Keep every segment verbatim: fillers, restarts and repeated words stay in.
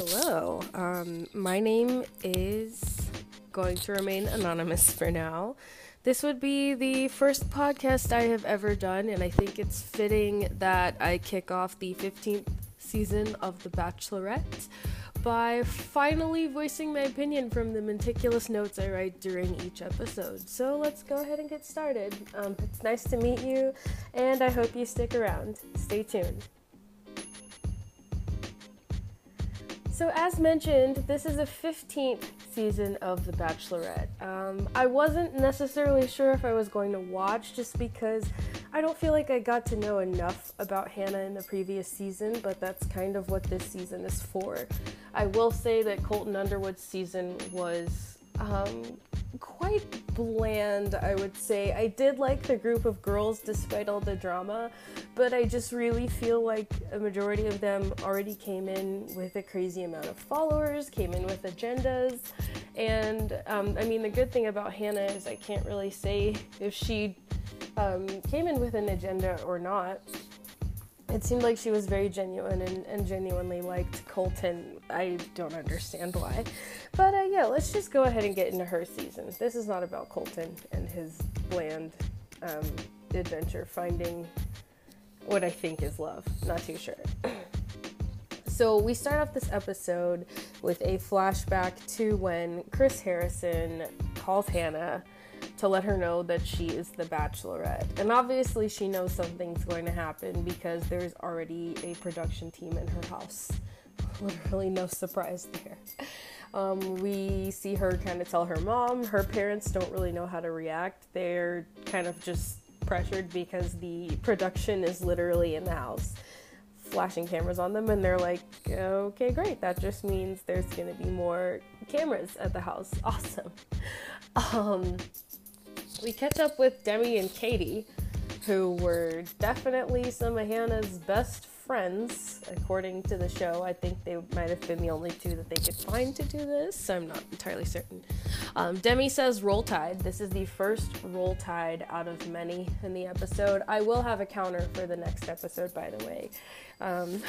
Hello. Um, my name is going to remain anonymous for now. This would be the first podcast I have ever done, and I think it's fitting that I kick off the fifteenth season of The Bachelorette by finally voicing my opinion from the meticulous notes I write during each episode. So let's go ahead and get started. Um, it's nice to meet you, and I hope you stick around. Stay tuned. So as mentioned, this is the fifteenth season of The Bachelorette. Um, I wasn't necessarily sure if I was going to watch just because I don't feel like I got to know enough about Hannah in the previous season, but that's kind of what this season is for. I will say that Colton Underwood's season was um, quite bland, I would say. I did like the group of girls despite all the drama, but I just really feel like a majority of them already came in with a crazy amount of followers, came in with agendas, and um, I mean, the good thing about Hannah is I can't really say if she um, came in with an agenda or not. It seemed like she was very genuine and, and genuinely liked Colton. I don't understand why. But uh, yeah, let's just go ahead and get into her season. This is not about Colton and his bland um, adventure finding what I think is love. Not too sure. So we start off this episode with a flashback to when Chris Harrison calls Hannah to let her know that she is the Bachelorette. And obviously she knows something's going to happen because there's already a production team in her house. Literally no surprise there. Um, we see her kind of tell her mom. Her parents don't really know how to react. They're kind of just pressured because the production is literally in the house, flashing cameras on them, and they're like, okay, great. That just means there's going to be more cameras at the house. Awesome. Um... We catch up with Demi and Katie, who were definitely some of Hannah's best friends, according to the show. I think they might have been the only two that they could find to do this. I'm not entirely certain. Um, Demi says roll tide. This is the first roll tide out of many in the episode. I will have a counter for the next episode, by the way. Um,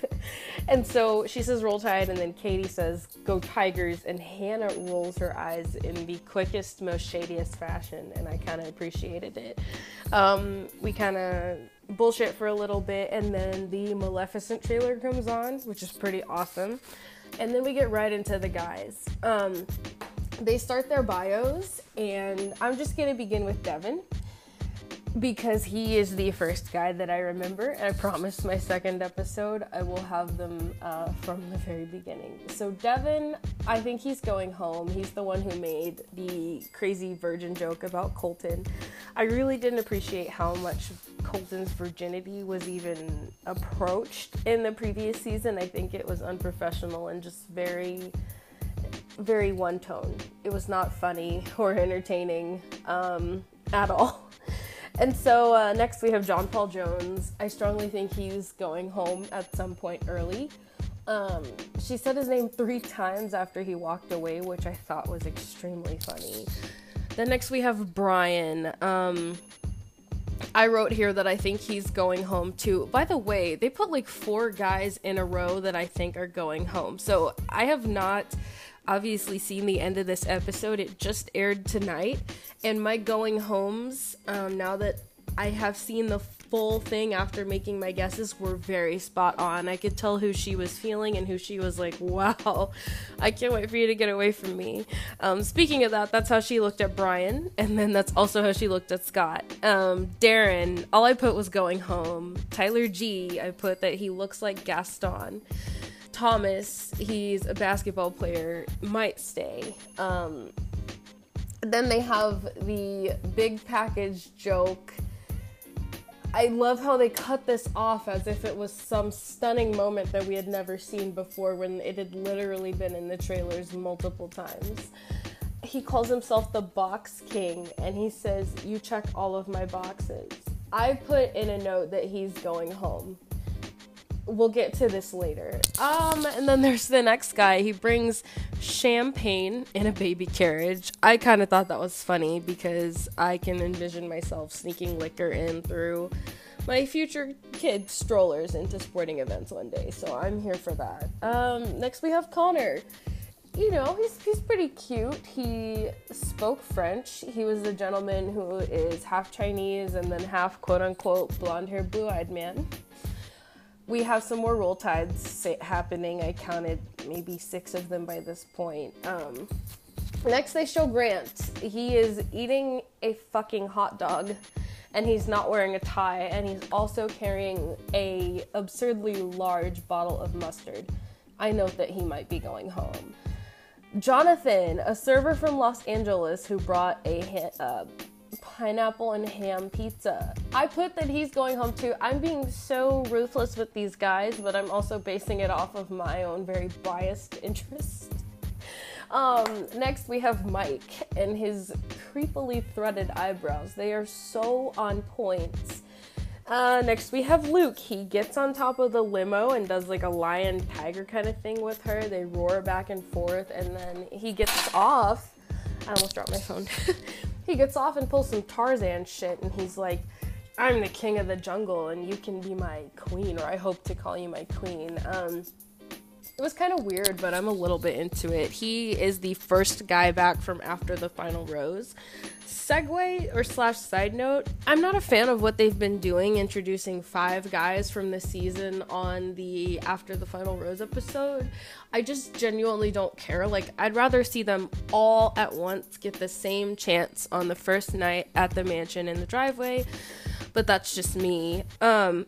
and so she says roll tide, and then Katie says go Tigers, and Hannah rolls her eyes in the quickest, most shadiest fashion, and I kind of appreciated it. Um, we kind of bullshit for a little bit, and then the Maleficent trailer comes on, which is pretty awesome, and then we get right into the guys. Um, they start their bios, and I'm just going to begin with Devin, because he is the first guy that I remember. I promise my second episode I will have them uh, from the very beginning. So Devin, I think he's going home. He's the one who made the crazy virgin joke about Colton. I really didn't appreciate how much Colton's virginity was even approached in the previous season. I think it was unprofessional and just very, very one tone. It was not funny or entertaining um, at all. And so uh, next we have John Paul Jones. I strongly think he's going home at some point early. Um, she said his name three times after he walked away, which I thought was extremely funny. Then next we have Brian. Um, I wrote here that I think he's going home too. By the way, they put like four guys in a row that I think are going home. So I have not obviously seen the end of this episode. It just aired tonight, and my going homes, um, now that I have seen the full thing after making my guesses, were very spot on. I could tell who she was feeling and who she was like, wow, I can't wait for you to get away from me. Um, speaking of that, that's how she looked at Brian, and then that's also how she looked at Scott. Um, Darren, all I put was going home. Tyler G, I put that he looks like Gaston. Thomas, he's a basketball player, might stay. Um, then they have the big package joke. I love how they cut this off as if it was some stunning moment that we had never seen before, when it had literally been in the trailers multiple times. He calls himself the Box King, and he says, you check all of my boxes. I put in a note that he's going home. we'll get to this later. Um, and then there's the next guy. He brings champagne in a baby carriage. I kind of thought that was funny because I can envision myself sneaking liquor in through my future kid strollers into sporting events one day. So I'm here for that. Um, next we have Connor. You know, he's he's pretty cute. He spoke French. He was a gentleman who is half Chinese and then half quote-unquote blonde-haired, blue-eyed man. We have some more roll tides happening. I counted maybe six of them by this point. Um, next, they show Grant. He is eating a fucking hot dog, and he's not wearing a tie, and he's also carrying a absurdly large bottle of mustard. I note that he might be going home. Jonathan, a server from Los Angeles who brought a ha- uh, pineapple and ham pizza. I put that he's going home too. I'm being so ruthless with these guys, but I'm also basing it off of my own very biased interest. Um, next we have Mike and his creepily threaded eyebrows. They are so on point. Uh, next we have Luke. He gets on top of the limo and does like a lion tiger kind of thing with her. They roar back and forth, and then he gets off. I almost dropped my phone. He gets off and pulls some Tarzan shit, and he's like, I'm the king of the jungle and you can be my queen, or I hope to call you my queen. Um, it was kind of weird, but I'm a little bit into it. He is the first guy back from after the final rose. Segue or slash side note, I'm not a fan of what they've been doing, introducing five guys from the season on the after the final rose episode. I just genuinely don't care. Like, I'd rather see them all at once get the same chance on the first night at the mansion in the driveway, but that's just me. Um,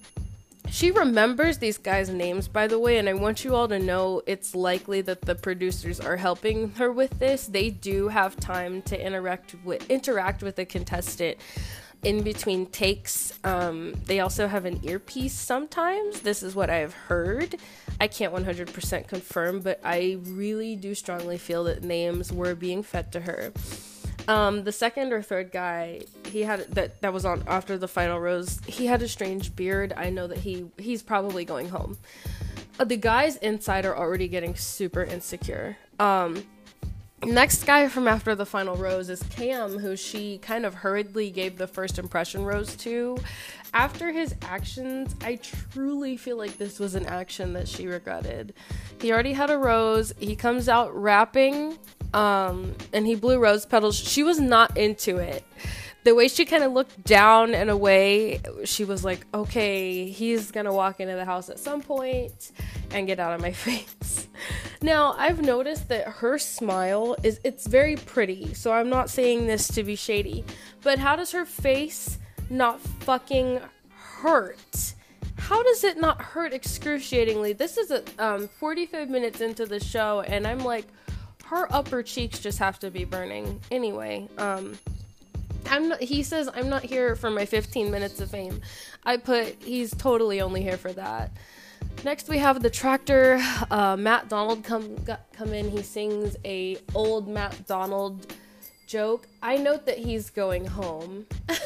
She remembers these guys' names, by the way, and I want you all to know it's likely that the producers are helping her with this. They do have time to interact with interact with the contestant in between takes. Um, they also have an earpiece sometimes. This is what I have heard. I can't one hundred percent confirm, but I really do strongly feel that names were being fed to her. Um, the second or third guy, he had that that was on after the final rose. He had a strange beard. I know that he he's probably going home. Uh, the guys inside are already getting super insecure. Um, next guy from after the final rose is Cam, who she kind of hurriedly gave the first impression rose to. After his actions, I truly feel like this was an action that she regretted. He already had a rose. He comes out rapping. Um, and he blew rose petals. She was not into it. The way she kind of looked down and away, she was like, okay, he's gonna walk into the house at some point and get out of my face. Now, I've noticed that her smile is, it's very pretty, so I'm not saying this to be shady, but how does her face not fucking hurt? How does it not hurt excruciatingly? This is a, um, forty-five minutes into the show, and I'm like, her upper cheeks just have to be burning. Anyway, um, I'm not, he says, I'm not here for my fifteen minutes of fame. I put, he's totally only here for that. Next we have the tractor. Uh, Matt Donald come come in. He sings a old Matt Donald joke. I note that he's going home.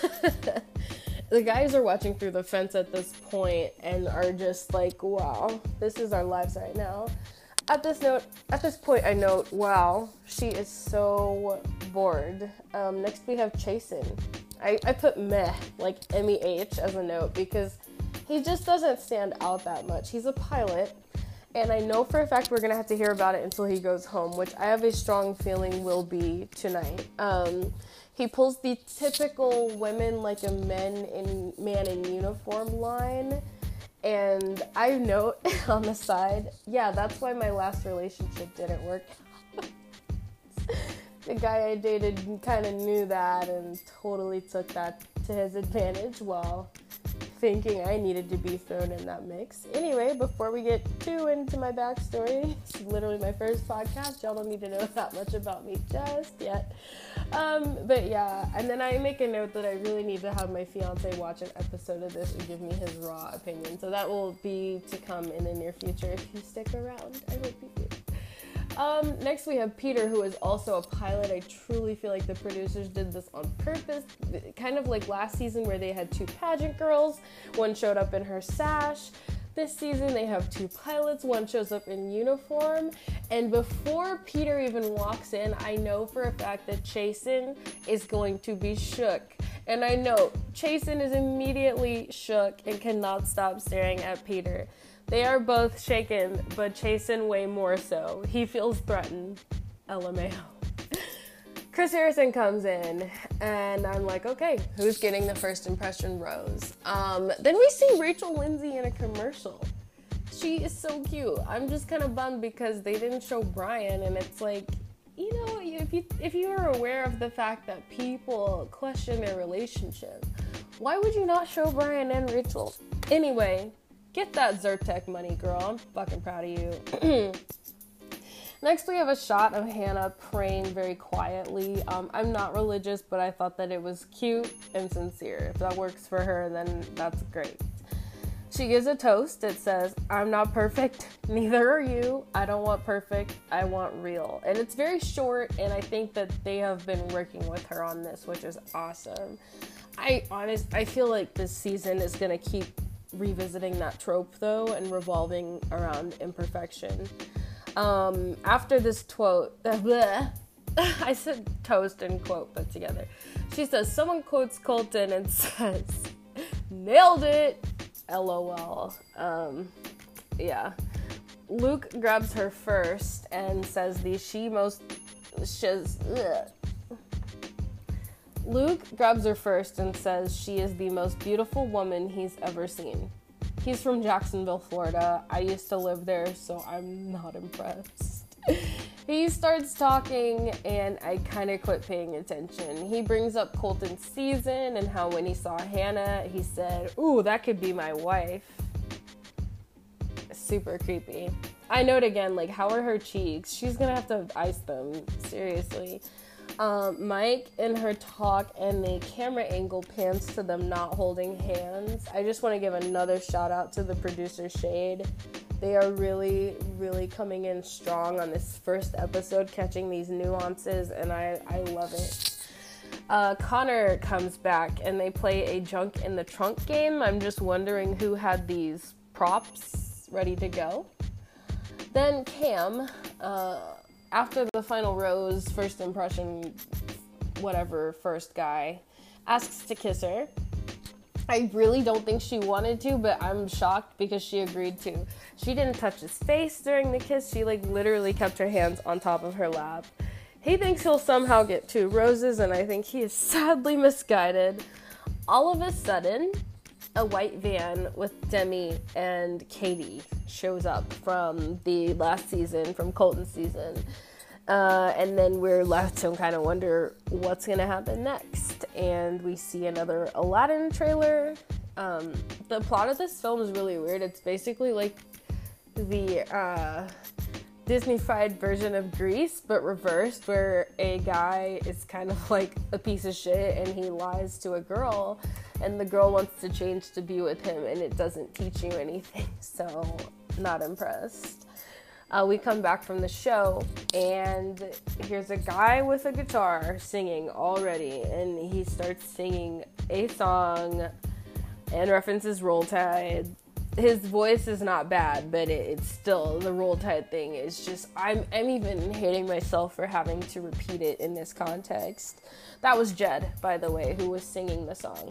The guys are watching through the fence at this point and are just like, wow, this is our lives right now. At this note, at this point, I note, wow, she is so bored. Um, next we have Chasen. I, I put meh, like M E H as a note, because he just doesn't stand out that much. He's a pilot, and I know for a fact we're going to have to hear about it until he goes home, which I have a strong feeling will be tonight. Um, he pulls the typical women like a men in man in uniform line. And I note on the side, yeah, that's why my last relationship didn't work. The guy I dated kind of knew that and totally took that to his advantage while thinking I needed to be thrown in that mix. Anyway, before we get too into my backstory, it's literally my first podcast. Y'all don't need to know that much about me just yet. Um, but yeah, and then I make a note that I really need to have my fiance watch an episode of this and give me his raw opinion. So that will be to come in the near future if you stick around. I hope you do. Um, next we have Peter, who is also a pilot. I truly feel like the producers did this on purpose, kind of like last season where they had two pageant girls. One showed up in her sash. This season they have two pilots, one shows up in uniform, and before Peter even walks in, I know for a fact that Chasen is going to be shook. And I know Chasen is immediately shook and cannot stop staring at Peter. They are both shaken, but Chasen way more so. He feels threatened. L M A O. Chris Harrison comes in, and I'm like, okay, who's getting the first impression rose? Um, then we see Rachel Lindsay in a commercial. She is so cute. I'm just kind of bummed because they didn't show Brian, and it's like, you know, if you if you are aware of the fact that people question their relationship, why would you not show Brian and Rachel? Anyway, get that Zyrtec money, girl. I'm fucking proud of you. Next, we have a shot of Hannah praying very quietly. Um, I'm not religious, but I thought that it was cute and sincere. If that works for her, then that's great. She gives a toast. It says, I'm not perfect, neither are you. I don't want perfect, I want real. And it's very short, and I think that they have been working with her on this, which is awesome. I honest, I feel like this season is going to keep revisiting that trope, though, and revolving around imperfection. Um, after this quote, uh, I said toast and quote put together. She says, someone quotes Colton and says, nailed it. LOL. Um, yeah. Luke grabs her first and says the she most she's ugh. Luke grabs her first and says she is the most beautiful woman he's ever seen. He's from Jacksonville, Florida. I used to live there, so I'm not impressed. He starts talking, and I kind of quit paying attention. He brings up Colton's season and how when he saw Hannah, he said, ooh, that could be my wife. Super creepy. I note again, like, how are her cheeks? She's gonna have to ice them. Seriously. Um, Mike and her talk and the camera angle pans to them not holding hands. I just want to give another shout out to the producer Shade. They are really, really coming in strong on this first episode, catching these nuances, and I, I love it. Uh, Connor comes back, and they play a junk in the trunk game. I'm just wondering who had these props ready to go. Then Cam, uh, after the final rose, first impression, whatever, first guy, asks to kiss her. I really don't think she wanted to, but I'm shocked because she agreed to. She didn't touch his face during the kiss. She, like, literally kept her hands on top of her lap. He thinks he'll somehow get two roses, and I think he is sadly misguided. All of a sudden, a white van with Demi and Katie shows up from the last season, from Colton's season. Uh, and then we're left to kind of wonder what's going to happen next. And we see another Aladdin trailer. Um, the plot of this film is really weird. It's basically like the uh, Disney-fied version of Grease, but reversed, where a guy is kind of like a piece of shit and he lies to a girl, and the girl wants to change to be with him, and it doesn't teach you anything. So, not impressed. Uh, we come back from the show, and here's a guy with a guitar singing already, and he starts singing a song and references Roll Tide. His voice is not bad, but it, it's still, the Roll Tide thing is just, I'm, I'm even hating myself for having to repeat it in this context. That was Jed, by the way, who was singing the song.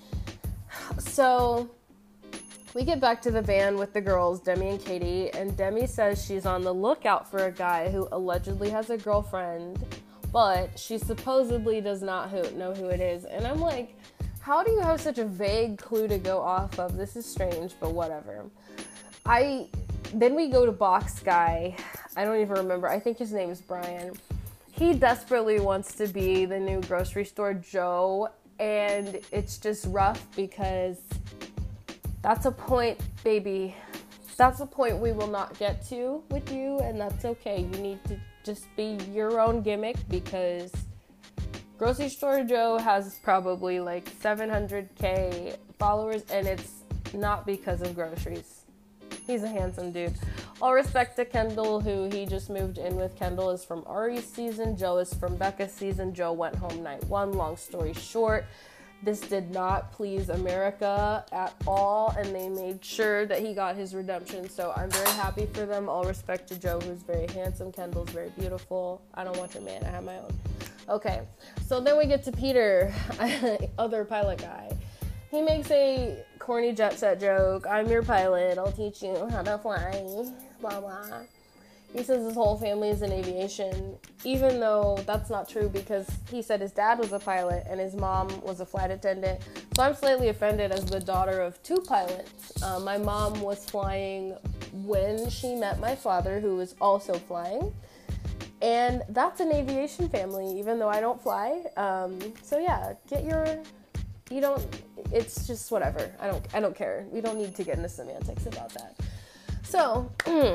So we get back to the van with the girls, Demi and Katie, and Demi says she's on the lookout for a guy who allegedly has a girlfriend, but she supposedly does not who, know who it is. And I'm like, how do you have such a vague clue to go off of? This is strange, but whatever. I then we go to Box Guy. I don't even remember. I think his name is Brian. He desperately wants to be the new grocery store Joe, and it's just rough because that's a point, baby. That's a point we will not get to with you, and that's okay. You need to just be your own gimmick, because Grocery Store Joe has probably like seven hundred k followers, and it's not because of groceries. He's a handsome dude. All respect to Kendall, who he just moved in with. Kendall is from Ari's season. Joe is from Becca's season. Joe went home night one. Long story short, this did not please America at all, and they made sure that he got his redemption. So I'm very happy for them. All respect to Joe, who's very handsome. Kendall's very beautiful. I don't want your man. I have my own. Okay, so then we get to Peter, other pilot guy. He makes a corny jet set joke. I'm your pilot. I'll teach you how to fly. Blah, blah. He says his whole family is in aviation, even though that's not true because he said his dad was a pilot and his mom was a flight attendant. So I'm slightly offended as the daughter of two pilots. Uh, my mom was flying when she met my father, who was also flying. And that's an aviation family, even though I don't fly. Um, so yeah, get your, you don't, it's just whatever. I don't, I don't care. We don't need to get into semantics about that. So,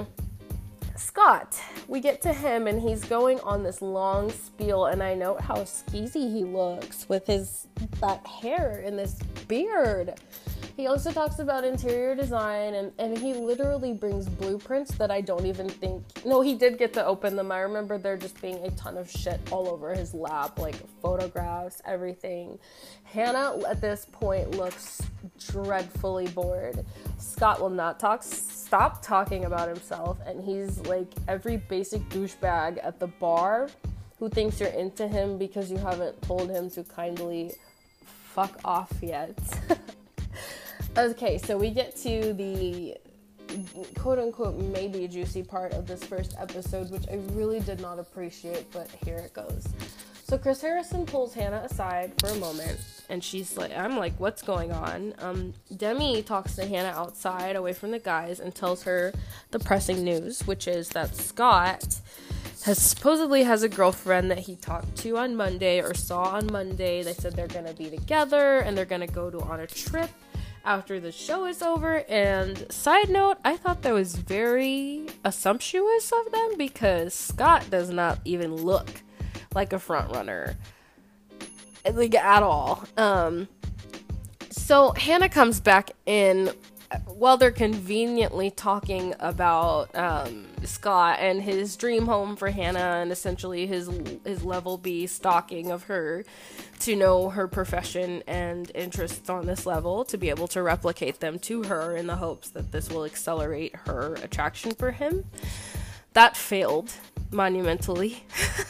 Scott, we get to him and he's going on this long spiel, and I note how skeezy he looks with his, that hair and this beard. He also talks about interior design, and, and he literally brings blueprints that I don't even think... No, he did get to open them. I remember there just being a ton of shit all over his lap, like photographs, everything. Hannah, at this point, looks dreadfully bored. Scott will not talk, stop talking about himself, and he's like every basic douchebag at the bar who thinks you're into him because you haven't told him to kindly fuck off yet. Okay, so we get to the quote-unquote maybe juicy part of this first episode, which I really did not appreciate, but here it goes. So Chris Harrison pulls Hannah aside for a moment, and she's like, I'm like, what's going on? Um, Demi talks to Hannah outside, away from the guys, and tells her the pressing news, which is that Scott has supposedly has a girlfriend that he talked to on Monday, or saw on Monday. They said they're gonna be together, and they're gonna go to on a trip after the show is over. And side note, I thought that was very assumptuous of them because Scott does not even look like a front runner, like at all. Um, so Hannah comes back in while they're conveniently talking about um, Scott and his dream home for Hannah, and essentially his his level B stalking of her to know her profession and interests on this level, to be able to replicate them to her in the hopes that this will accelerate her attraction for him. That failed monumentally.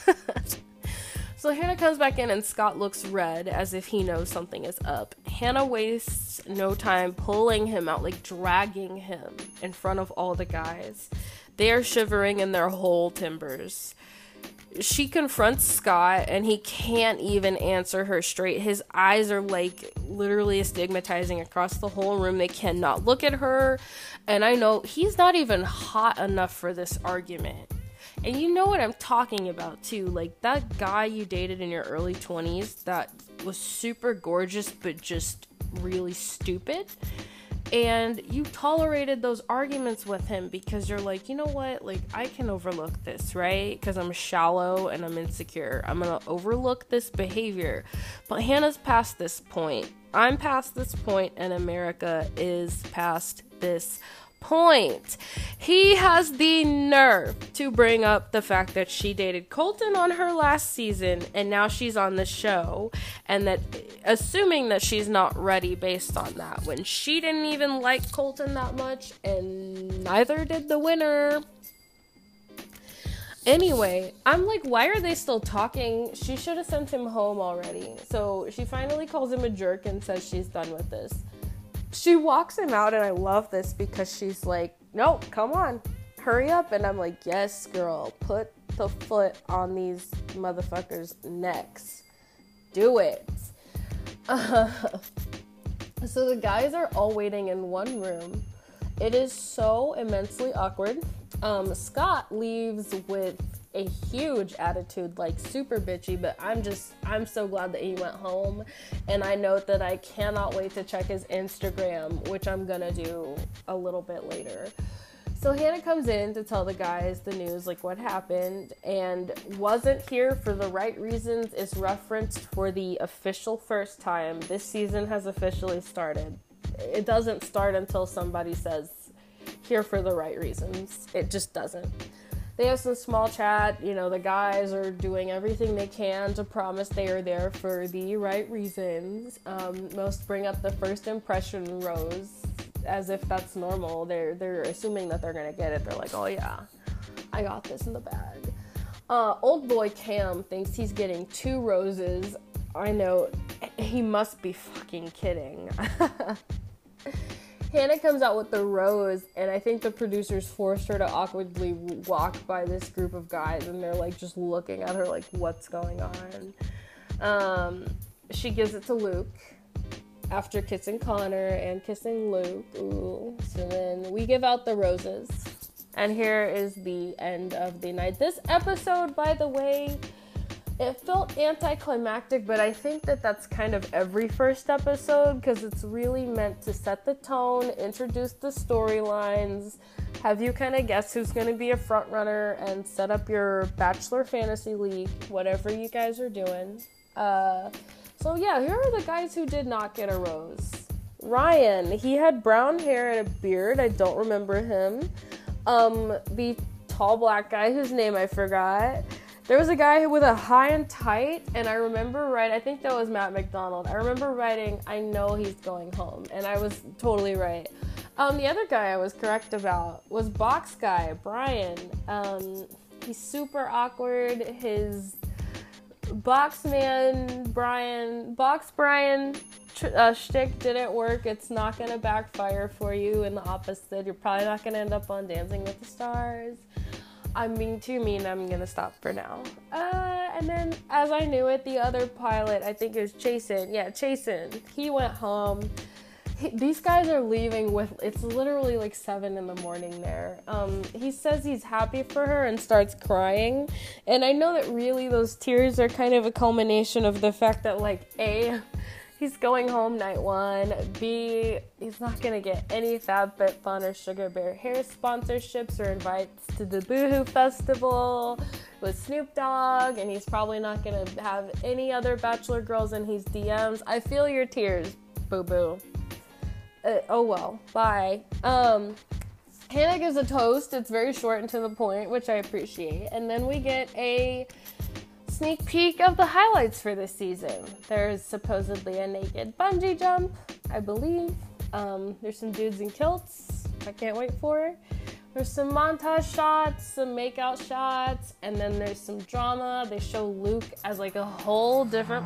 So Hannah comes back in and Scott looks red as if he knows something is up. Hannah wastes no time pulling him out, like dragging him in front of all the guys. They are shivering in their whole timbers. She confronts Scott and he can't even answer her straight. His eyes are like literally stigmatizing across the whole room. They cannot look at her. And I know he's not even hot enough for this argument. And you know what I'm talking about too, like that guy you dated in your early twenties that was super gorgeous but just really stupid, and you tolerated those arguments with him because you're like, you know what, like I can overlook this, right? Because I'm shallow and I'm insecure. I'm gonna overlook this behavior. But Hannah's past this point. I'm past this point, and America is past this point. He has the nerve to bring up the fact that she dated Colton on her last season and now she's on the show, and that assuming that she's not ready based on that, when she didn't even like Colton that much and neither did the winner. Anyway, I'm like, why are they still talking? She should have sent him home already. So she finally calls him a jerk and says she's done with this. She walks him out, and I love this because she's like, no, come on, hurry up. And I'm like, yes, girl, put the foot on these motherfuckers' necks. Do it. Uh, so the guys are all waiting in one room. It is so immensely awkward. Um, Scott leaves with a huge attitude, like super bitchy, but I'm just, I'm so glad that he went home. And I note that I cannot wait to check his Instagram, which I'm gonna do a little bit later. So Hannah comes in to tell the guys the news, like what happened, and wasn't here for the right reasons is referenced for the official first time. This season has officially started. It doesn't start until somebody says here for the right reasons. It just doesn't. they have some small chat. You know, the guys are doing everything they can to promise they are there for the right reasons. Um, most bring up the first impression rose as if that's normal. They're they're assuming that they're gonna get it. They're like, oh yeah, I got this in the bag. Uh, old boy Cam thinks he's getting two roses. I know, he must be fucking kidding. Hannah comes out with the rose, and I think the producers forced her to awkwardly walk by this group of guys, and they're like just looking at her like, what's going on? Um, she gives it to Luke after kissing Connor and kissing Luke. Ooh. So then we give out the roses, and here is the end of the night. This episode, by the way, it felt anticlimactic, but I think that that's kind of every first episode, because it's really meant to set the tone, introduce the storylines, have you kind of guess who's going to be a front runner, and set up your Bachelor Fantasy League, whatever you guys are doing. Uh, so yeah, here are the guys who did not get a rose. Ryan, he had brown hair and a beard. I don't remember him. Um, the tall black guy whose name I forgot. There was a guy with a high and tight, and I remember writing, I think that was Matt McDonald. I remember writing, I know he's going home, and I was totally right. Um, the other guy I was correct about was Box Guy, Brian. Um, he's super awkward. His Box Man, Brian, Box Brian tr- uh, shtick didn't work. It's not going to backfire for you. In the opposite, you're probably not going to end up on Dancing with the Stars. I'm being too mean, I'm gonna stop for now. Uh, and then, as I knew it, the other pilot, I think it was Chasen. Yeah, Chasen. He went home. He, these guys are leaving with, it's literally like seven in the morning there. Um, he says he's happy for her and starts crying. And I know that really those tears are kind of a culmination of the fact that, like, A, he's going home night one. B, he's not going to get any FabFitFun or Sugar Bear Hair sponsorships or invites to the Boohoo Festival with Snoop Dogg. And he's probably not going to have any other Bachelor girls in his D Ms. I feel your tears, boo-boo. Uh, oh well, bye. Um, Hannah gives a toast. It's very short and to the point, which I appreciate. And then we get a sneak peek of the highlights for this season. There's supposedly a naked bungee jump, I believe. Um, there's some dudes in kilts I can't wait for. There's some montage shots, some makeout shots, and then there's some drama. They show Luke as like a whole different...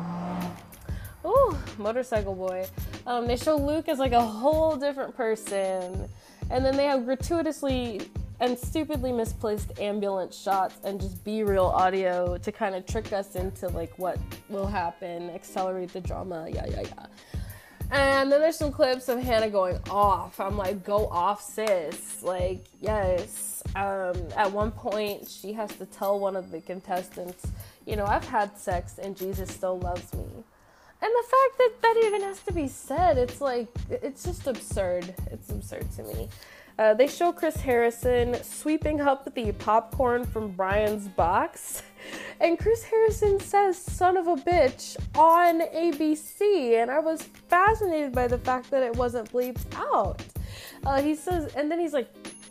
Ooh, motorcycle boy. Um, they show Luke as like a whole different person. And then they have gratuitously and stupidly misplaced ambulance shots and just B-reel audio to kind of trick us into like what will happen, accelerate the drama, yeah, yeah, yeah. And then there's some clips of Hannah going off. I'm like, go off, sis. Like, yes. Um, at one point, she has to tell one of the contestants, you know, I've had sex and Jesus still loves me. And the fact that that even has to be said, it's like, it's just absurd. It's absurd to me. Uh, they show Chris Harrison sweeping up the popcorn from Brian's box. And Chris Harrison says, son of a bitch, on A B C. And I was fascinated by the fact that it wasn't bleeped out. Uh, he says, and then he's like,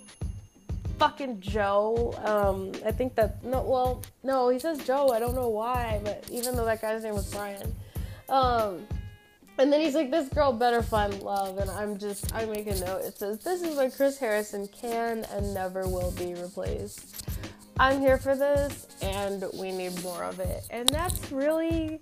fucking Joe. Um, I think that, no, well, no, he says Joe. I don't know why, but even though that guy's name was Brian. Um, and then he's like, this girl better find love. And I'm just, I make a note. It says, this is when Chris Harrison can and never will be replaced. I'm here for this, and we need more of it. And that's really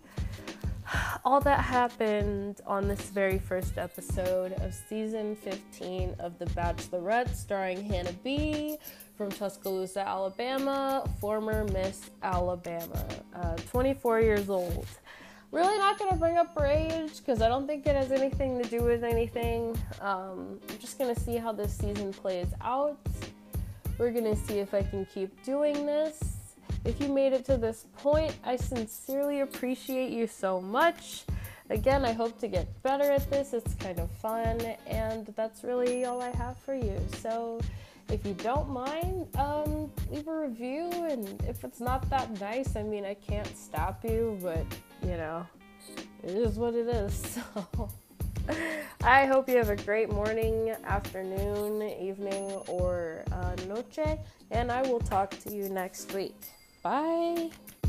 all that happened on this very first episode of season fifteen of The Bachelorette, starring Hannah B. from Tuscaloosa, Alabama, former Miss Alabama, uh, twenty-four years old. Really not going to bring up her age because I don't think it has anything to do with anything. Um, I'm just going to see how this season plays out. We're going to see if I can keep doing this. If you made it to this point, I sincerely appreciate you so much. Again, I hope to get better at this. It's kind of fun, and that's really all I have for you. So if you don't mind, um, leave a review, and if it's not that nice, I mean, I can't stop you, but, you know, it is what it is, so... I hope you have a great morning, afternoon, evening, or uh, noche, and I will talk to you next week. Bye!